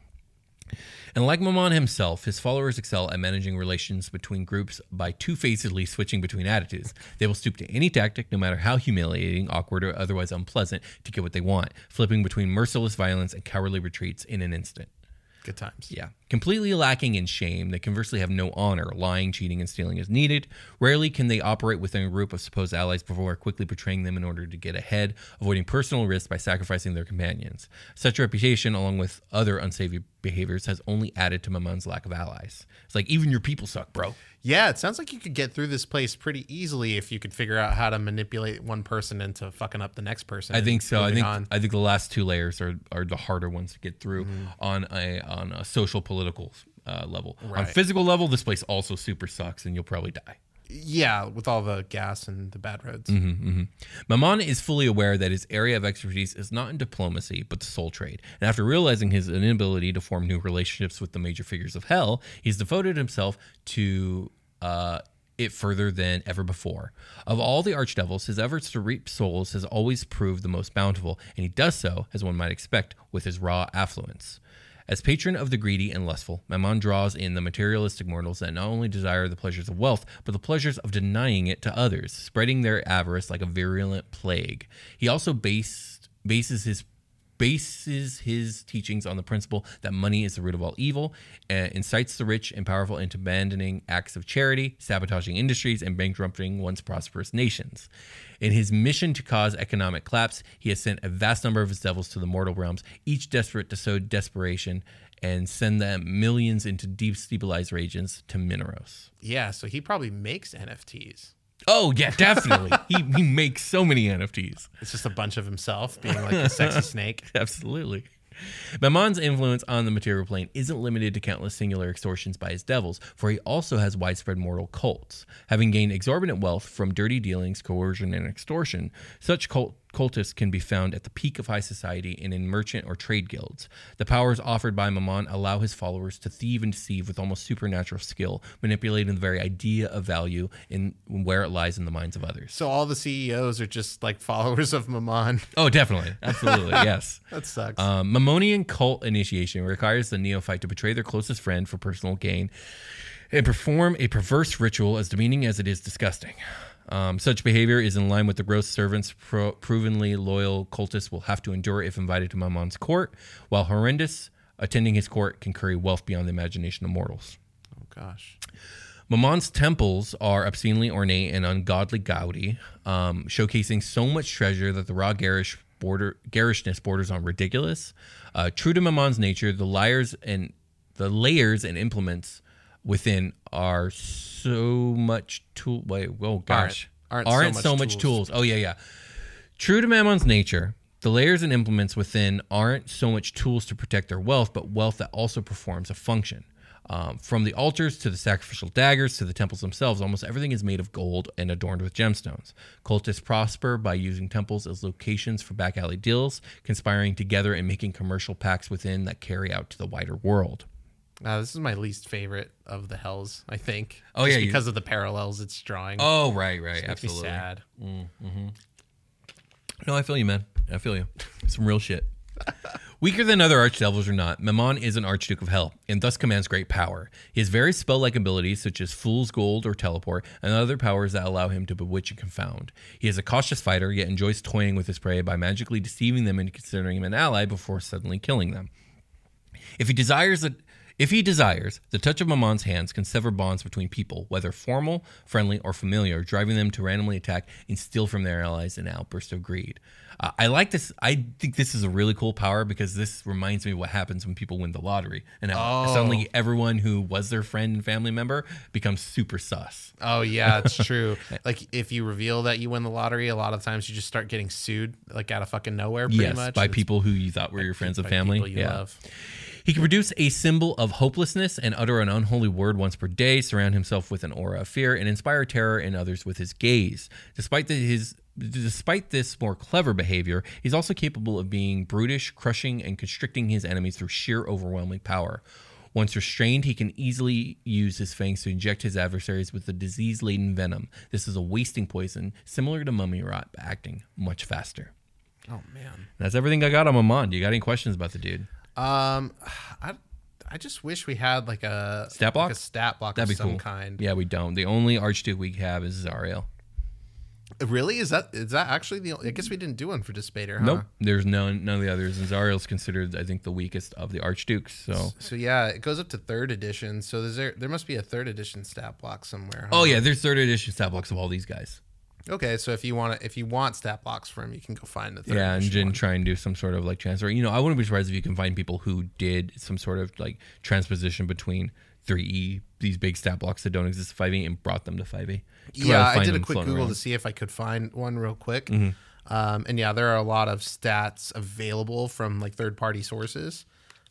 And like Mammon himself, his followers excel at managing relations between groups by two-facedly switching between attitudes. They will stoop to any tactic, no matter how humiliating, awkward, or otherwise unpleasant, to get what they want, flipping between merciless violence and cowardly retreats in an instant. Good times. Yeah. Completely lacking in shame, they conversely have no honor. Lying, cheating, and stealing is needed. Rarely can they operate within a group of supposed allies before quickly betraying them in order to get ahead, avoiding personal risks by sacrificing their companions. Such a reputation, along with other unsavory behaviors, has only added to Mamon's lack of allies. It's like, even your people suck, bro. Yeah, it sounds like you could get through this place pretty easily if you could figure out how to manipulate one person into fucking up the next person. I think so. I think on. the last two layers are the harder ones to get through on a social political level. Right. On physical level, this place also super sucks, and you'll probably die. Yeah, with all the gas and the bad roads. Mammon is fully aware that his area of expertise is not in diplomacy, but the soul trade. And after realizing his inability to form new relationships with the major figures of hell, he's devoted himself to it further than ever before. Of all the archdevils, his efforts to reap souls has always proved the most bountiful, and he does so, as one might expect, with his raw affluence. As patron of the greedy and lustful, Mammon draws in the materialistic mortals that not only desire the pleasures of wealth, but the pleasures of denying it to others, spreading their avarice like a virulent plague. He also bases his teachings on the principle that money is the root of all evil, incites the rich and powerful into abandoning acts of charity, sabotaging industries, and bankrupting once prosperous nations. In his mission to cause economic collapse, he has sent a vast number of his devils to the mortal realms, each desperate to sow desperation and send them millions into deep steepalized regions to Mineros. Yeah, so he probably makes NFTs. Oh, yeah, definitely. he makes so many NFTs. It's just a bunch of himself being like a sexy snake. Absolutely. Mammon's influence on the material plane isn't limited to countless singular extortions by his devils, for he also has widespread mortal cults. Having gained exorbitant wealth from dirty dealings, coercion, and extortion, such cultists can be found at the peak of high society and in merchant or trade guilds. The powers offered by Mammon allow his followers to thieve and deceive with almost supernatural skill, manipulating the very idea of value in where it lies in the minds of others. So all the CEOs are just like followers of Mammon. Oh, definitely. Absolutely. Yes. That sucks. Mammonian cult initiation requires the neophyte to betray their closest friend for personal gain and perform a perverse ritual as demeaning as it is disgusting. Such behavior is in line with the gross servants provenly loyal cultists will have to endure if invited to Mammon's court, while horrendous, attending his court can carry wealth beyond the imagination of mortals. Oh, gosh. Mammon's temples are obscenely ornate and ungodly gaudy, showcasing so much treasure that the raw garishness borders on ridiculous. True to Mammon's nature, the layers and implements within are so much tool. Wait, oh gosh, aren't so much tools. Oh yeah. True to Mammon's nature, the layers and implements within aren't so much tools to protect their wealth, but wealth that also performs a function. From the altars to the sacrificial daggers to the temples themselves, almost everything is made of gold and adorned with gemstones. Cultists prosper by using temples as locations for back alley deals, conspiring together and making commercial pacts within that carry out to the wider world. This is my least favorite of the hells, I think. Oh, just yeah, because of the parallels it's drawing. Oh, right, Just makes absolutely. me sad. No, I feel you, man. I feel you. Some real shit. Weaker than other archdevils or not, Mammon is an Archduke of Hell, and thus commands great power. He has various spell-like abilities, such as Fool's Gold or Teleport, and other powers that allow him to bewitch and confound. He is a cautious fighter, yet enjoys toying with his prey by magically deceiving them into considering him an ally before suddenly killing them. If he desires, the touch of Mammon's hands can sever bonds between people, whether formal, friendly, or familiar, driving them to randomly attack and steal from their allies in an outburst of greed. I like this. I think this is a really cool power because this reminds me of what happens when people win the lottery and how suddenly everyone who was their friend and family member becomes super sus. Oh, yeah, it's true. Like, if you reveal that you win the lottery, a lot of times you just start getting sued, like, out of fucking nowhere, pretty much. By people who you thought were your friends and family. People you love. He can produce a symbol of hopelessness and utter an unholy word once per day, surround himself with an aura of fear, and inspire terror in others with his gaze. Despite this more clever behavior, he's also capable of being brutish, crushing, and constricting his enemies through sheer overwhelming power. Once restrained, he can easily use his fangs to inject his adversaries with a disease-laden venom. This is a wasting poison, similar to mummy rot, but acting much faster. Oh, man. That's everything I got on Mammon. Do you got any questions about the dude? I just wish we had like a stat block. Like a stat block That'd of be some cool. kind. Yeah, we don't. The only Archduke we have is Zariel. Really? Is that actually the? I guess we didn't do one for Despater, huh? Nope. There's none of the others. And Zariel's considered, I think, the weakest of the Archdukes. So yeah, it goes up to 3rd edition. So there must be a 3rd edition stat block somewhere. Huh? Oh yeah, there's 3rd edition stat blocks of all these guys. Okay, so if you want stat blocks for him, you can go find the 3rd Yeah, and edition then one. try and do some sort of like transfer. You know, I wouldn't be surprised if you can find people who did some sort of like transposition between 3E, these big stat blocks that don't exist in 5e, and brought them to 5e. Yeah, I did a quick Google to see if I could find one real quick. Mm-hmm. And yeah, there are a lot of stats available from like third-party sources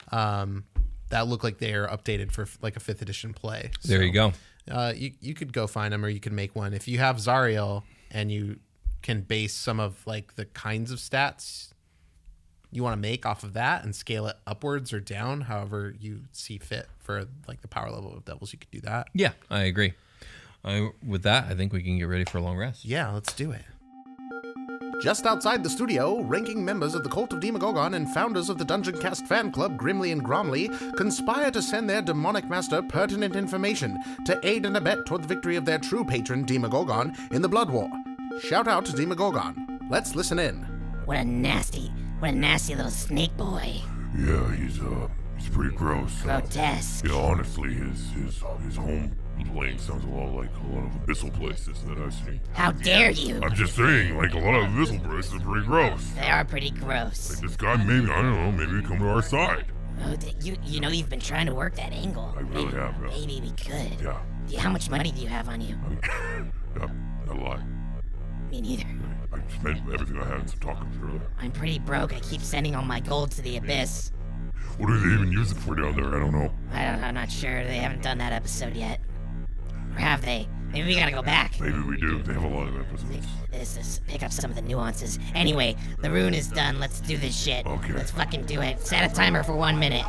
that look like they are updated for like a 5th edition play. There you go. You could go find them, or you can make one. If you have Zariel and you can base some of like the kinds of stats you want to make off of that and scale it upwards or down, however you see fit for like the power level of Devils, you could do that. Yeah, I agree. With that, I think we can get ready for a long rest. Yeah, let's do it. Just outside the studio, ranking members of the Cult of Demogorgon and founders of the Dungeon Cast fan club, Grimly and Gromley, conspire to send their demonic master pertinent information to aid and abet toward the victory of their true patron, Demogorgon, in the Blood War. Shout out to Demogorgon. Let's listen in. What a nasty little snake boy. Yeah, he's pretty gross. Grotesque. Yeah, honestly, his home lane sounds a lot like a lot of abyssal places that I've seen. How dare you? I'm just saying, like a lot of abyssal places are pretty gross. They are pretty gross. Like this guy, maybe, I don't know, maybe come to our side. Oh, you know you've been trying to work that angle. I really have, yeah. Maybe we could. Yeah. How much money do you have on you? Yeah, not a lot. Me neither. I spent everything I had on some tacos earlier. I'm pretty broke. I keep sending all my gold to the abyss. What do they even use it for down there? I don't know. I'm not sure. They haven't done that episode yet. Or have they? Maybe we gotta go back. Maybe we do. They have a lot of episodes. Let's pick up some of the nuances. Anyway, the rune is done. Let's do this shit. Okay. Let's fucking do it. Set a timer for 1 minute.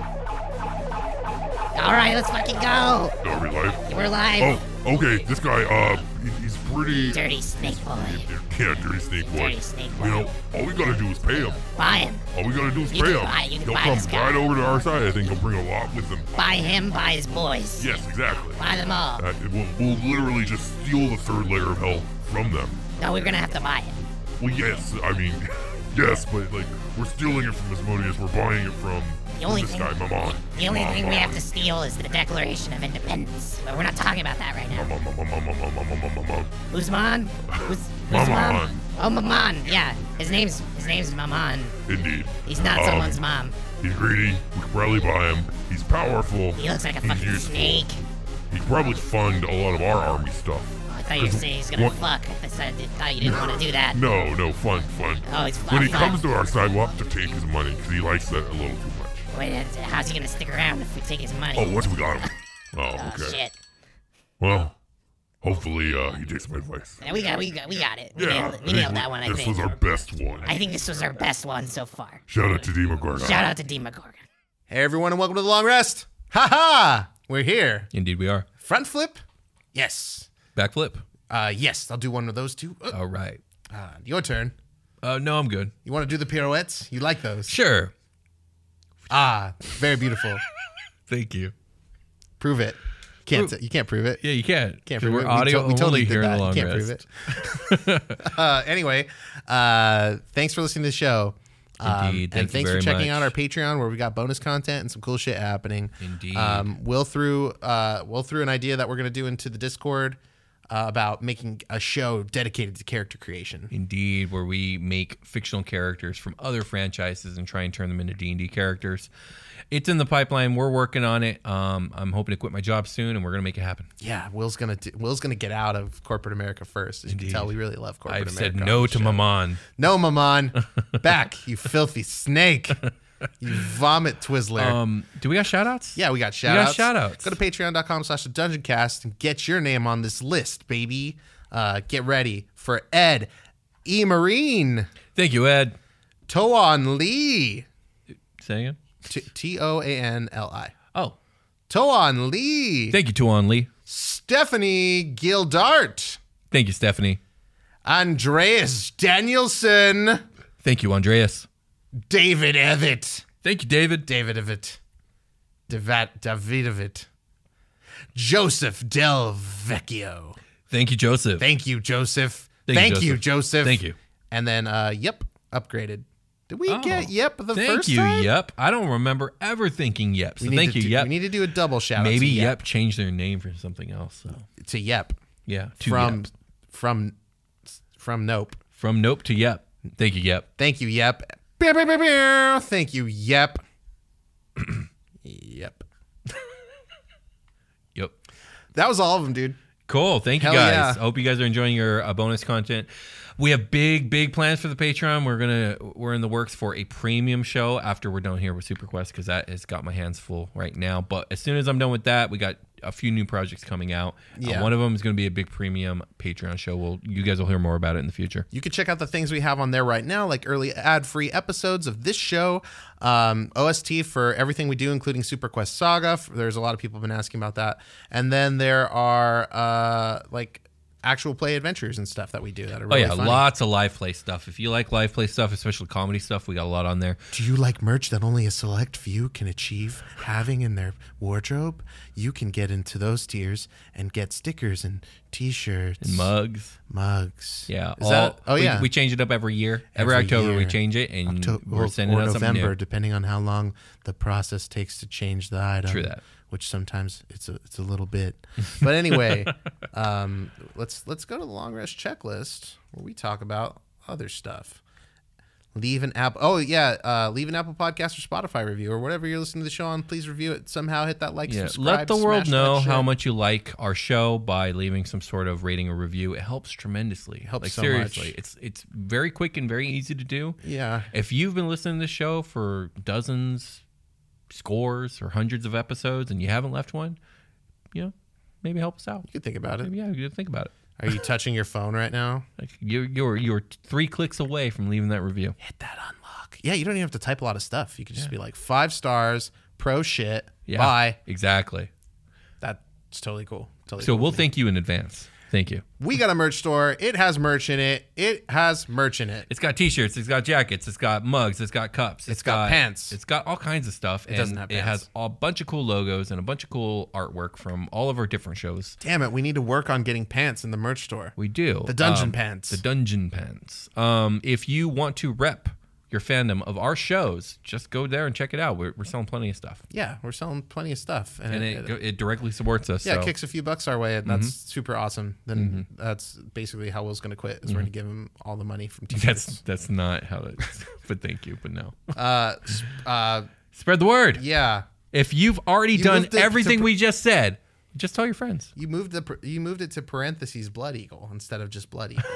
Alright, let's fucking go! Are we live? We're live. Oh, okay. This guy, he's pretty... Dirty snake boy. Yeah, dirty snake boy. Dirty snake boy. You know, all we gotta do is pay him. Buy him. All we gotta do is You pay can him. buy- you can He'll buy come this guy. right over to our side. I think he'll bring a lot with him. Buy him, buy his boys. Yes, exactly. Buy them all. We'll literally just steal the 3rd layer of hell from them. No, we're gonna have to buy it. Well, yes, I mean, yes, but like, we're stealing it from Asmodeus. We're buying it from The only this thing- guy, Mammon. The only thing we have to steal is the Declaration of Independence. But we're not talking about that right now. Who's Mammon? Who's Mammon. Mom? Oh, Mammon. Yeah, his name's Mammon. Indeed. He's not someone's mom. He's greedy. We could probably buy him. He's powerful. He looks like a He's fucking useful. snake. He could probably fund a lot of our army stuff. Oh, I thought you were saying he's gonna What- fuck. I thought you didn't want to do that. No, fun. Oh, he's When he fun. comes to our side, we'll have to take his money because he likes that a little too much. Wait, how's he gonna stick around if we take his money? Oh, once we got him. Oh, Oh, okay. shit. Well, hopefully he takes my advice. Yeah, we got it. We Yeah, nailed that one, I this think. was our best one. I think this was our best one so far. Shout out to Demogorgon. Shout out to Demogorgon. Hey everyone, and welcome to the long rest. Ha ha! We're here. Indeed, we are. Front flip? Yes. Backflip. Yes, I'll do one of those too. All right. Your turn. No, I'm good. You want to do the pirouettes? You like those? Sure. Very beautiful. Thank you. Prove it. You can't prove it. Yeah, you can't. Can't 'Cause prove we're it. audio we totally only did here in that. the long Can't rest. prove it. Anyway, thanks for listening to the show. Indeed. And Thank you thanks for very checking much. out our Patreon where we got bonus content and some cool shit happening. Indeed. We'll threw an idea that we're gonna do into the Discord about making a show dedicated to character creation. Indeed, where we make fictional characters from other franchises and try and turn them into D&D characters. It's in the pipeline. We're working on it. I'm hoping to quit my job soon, and we're gonna make it happen. Yeah, Will's gonna get out of corporate America first. As you can tell, we really love corporate I've America. said on no the to show. Mammon. No, Mammon. Back, you filthy snake. You vomit Twizzler. Do we got shout-outs? Yeah, we got shout-outs. shout-outs. Go to patreon.com/thedungeoncast and get your name on this list, baby. Get ready for Ed E. Marine, Thank you, Ed. Toan Lee, Say again? Toanli, Oh, Toan Lee, thank you, Tuan Lee. Stephanie Gildart, Thank you, Stephanie. Andreas Danielson, Thank you, Andreas. David Evitt, Thank you, David. Davidovit, Joseph Del Vecchio. Thank you, Joseph. Thank you, Joseph. Thank you, Joseph. Thank you. And then, yep, upgraded. Did we get yep the Thank first you, time? Yep. I don't remember ever thinking yep. So thank you, Yep. We need to do a double shout out. Maybe to Yep changed their name for something else. So. To Yep. Yeah. From Nope. From Nope to Yep. Thank you, Yep. Thank you, Yep. Thank you, Yep. Yep. Yep. That was all of them, dude. Cool. Thank you, Hell guys. yeah. I hope you guys are enjoying your bonus content. We have big plans for the Patreon. We're in the works for a premium show after we're done here with Super Quest, because that has got my hands full right now. But as soon as I'm done with that, we got a few new projects coming out. Yeah. One of them is going to be a big premium Patreon show. You guys will hear more about it in the future. You can check out the things we have on there right now, like early ad-free episodes of this show, OST for everything we do, including Super Quest Saga. There's a lot of people have been asking about that. And then there are like actual play adventures and stuff that we do that are really funny. Lots of live play stuff. If you like live play stuff, especially comedy stuff, we got a lot on there. Do you like merch that only a select few can achieve having in their wardrobe? You can get into those tiers and get stickers and t-shirts And mugs. Yeah. We change it up every year. Every October year. we change it, and we're sending or out something November, new. depending on how long the process takes to change the item. True that. Which sometimes it's a little bit. But anyway, let's go to the long rest checklist where we talk about other stuff. Leave an Apple Podcast or Spotify review or whatever you're listening to the show on. Please review it somehow. Hit that subscribe. Let the world smash know that shit. how much you like our show by leaving some sort of rating or review. It helps tremendously. It helps so seriously. much. It's very quick and very easy to do. Yeah. If you've been listening to the show for dozens, scores, or hundreds of episodes and you haven't left one, maybe help us out. You could think about it. Maybe, you could think about it. Are you touching your phone right now? Like you're 3 clicks away from leaving that review. Hit that unlock. Yeah, you don't even have to type a lot of stuff. You could just be like 5 stars, pro shit, bye. Exactly. That's totally cool. Totally So cool. we'll thank you in advance. Thank you. We got a merch store. It has merch in it. It's got t-shirts. It's got jackets. It's got mugs. It's got cups. It's got pants. It's got all kinds of stuff. It doesn't have It pants. has a bunch of cool logos and a bunch of cool artwork from all of our different shows. Damn it, we need to work on getting pants in the merch store. We do. The dungeon pants. The dungeon pants. If you want to rep your fandom of our shows, just go there and check it out. We're selling plenty of stuff. Yeah, we're selling plenty of stuff. And it directly supports us. Yeah, so. it kicks a few bucks our way, and that's super awesome. Then that's basically how Will's going to quit, is we're going to give him all the money from t-shirts. That's not how it's, but thank you, but no. Uh, Spread the word. yeah. If you've already done moved it everything to- we just said, just tell your friends. You moved it to parentheses Blood Eagle instead of just Blood Eagle.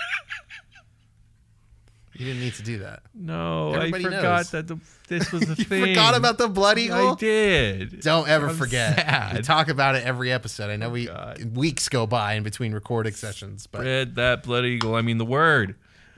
You didn't need to do that. No, Everybody I forgot knows. that this was a You thing. forgot about the Blood Eagle? I did. Don't ever I'm forget. sad. We talk about it every episode. I know God. weeks go by in between recording sessions, but Spread that blood eagle. I mean the word.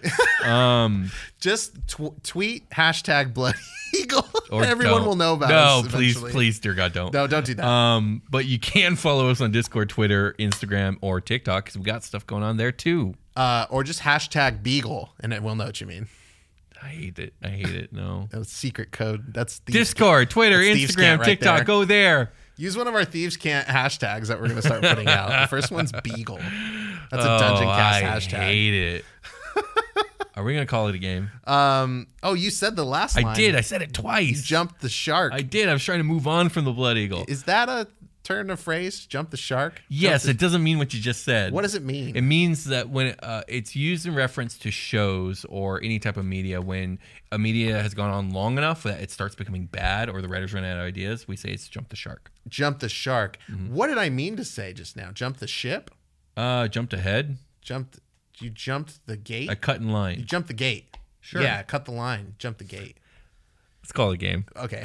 just tweet hashtag Blood Eagle. Or Everyone don't. will know about No, us please, eventually. please, dear God, don't. No, don't do that. But you can follow us on Discord, Twitter, Instagram, or TikTok because we got stuff going on there too. Or just hashtag Beagle, and it will know what you mean. I hate it. No. That was secret code. That's thieves Discord, Twitter, That's Thieves Instagram, Cant right TikTok. there. Go there. Use one of our Thieves Can't hashtags that we're going to start putting out. The first one's Beagle. That's a Dungeon Cast hashtag. I hate it. Are we going to call it a game? You said the last line. I did. I said it twice. You jumped the shark. I did. I was trying to move on from the Blood Eagle. Is that a turn of phrase? Jump the shark? Yes, it doesn't mean what you just said. What does it mean? It means that when it's used in reference to shows or any type of media, when a media has gone on long enough that it starts becoming bad or the writers run out of ideas, we say it's jump the shark. Jump the shark. What did I mean to say just now? Jump the ship? Jumped ahead. You jumped the gate? I cut in You line. jumped the gate. Sure. Yeah, cut the line. Jump the gate. Let's call it a game. Okay.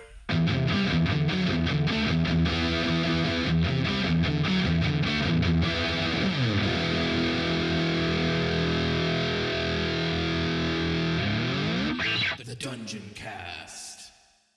The Dungeon Cast.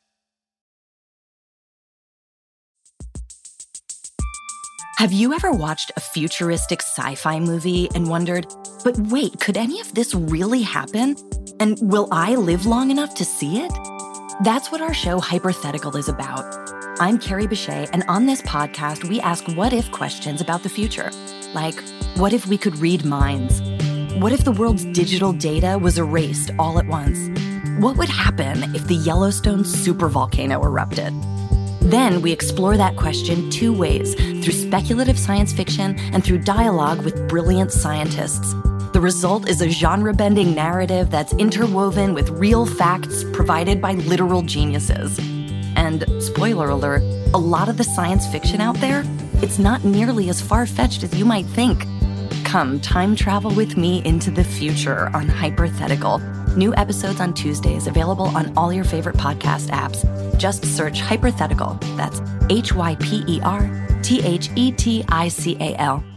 Have you ever watched a futuristic sci-fi movie and wondered, but wait, could any of this really happen? And will I live long enough to see it? That's what our show Hypothetical is about. I'm Carrie Bechet, and on this podcast, we ask what-if questions about the future. Like, What if we could read minds? What if the world's digital data was erased all at once? What would happen if the Yellowstone supervolcano erupted? Then we explore that question two ways, through speculative science fiction and through dialogue with brilliant scientists. The result is a genre-bending narrative that's interwoven with real facts provided by literal geniuses. And, spoiler alert, a lot of the science fiction out there, it's not nearly as far-fetched as you might think. Come time travel with me into the future on Hypothetical. New episodes on Tuesdays, available on all your favorite podcast apps. Just search Hypothetical. That's Hyperthetical.